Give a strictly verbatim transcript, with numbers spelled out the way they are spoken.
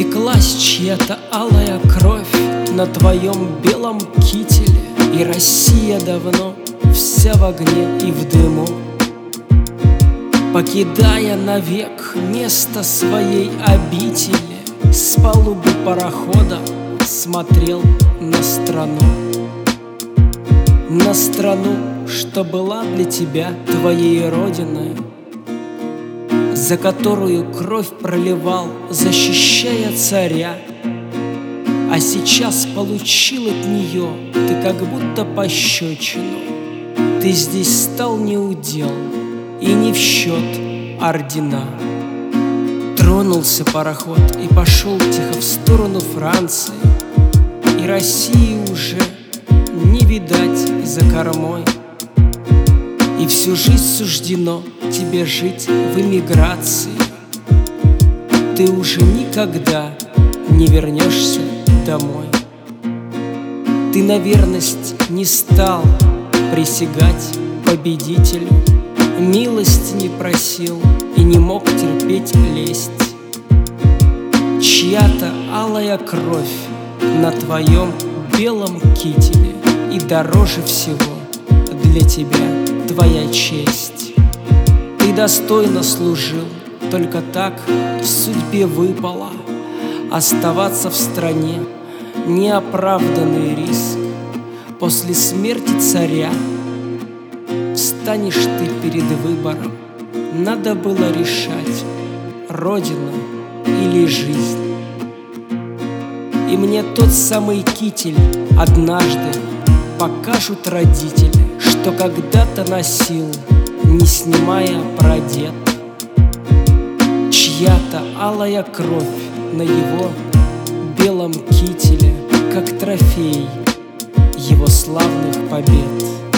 Запеклась чья-то алая кровь на твоем белом кителе, и Россия давно вся в огне и в дыму. Покидая навек место своей обители, с палубы парохода смотрел на страну. На страну, что была для тебя твоей родиной, за которую кровь проливал, защищая царя. А сейчас получил от нее ты как будто пощечину. Ты здесь стал неудел и не в счет ордена. Тронулся пароход и пошел тихо в сторону Франции, и России уже не видать за кормой. И всю жизнь суждено тебе жить в эмиграции. Ты уже никогда не вернешься домой. Ты на верность не стал присягать победителю, милости не просил и не мог терпеть лесть. Чья-то алая кровь на твоем белом кителе, и дороже всего для тебя твоя честь. Ты достойно служил, только так в судьбе выпало оставаться в стране. Неоправданный риск. После смерти царя встанешь ты перед выбором. Надо было решать, родину или жизнь. И мне тот самый китель однажды покажут родители, что когда-то носил, не снимая прадед. Чья-то алая кровь на его белом кителе, как трофей его славных побед.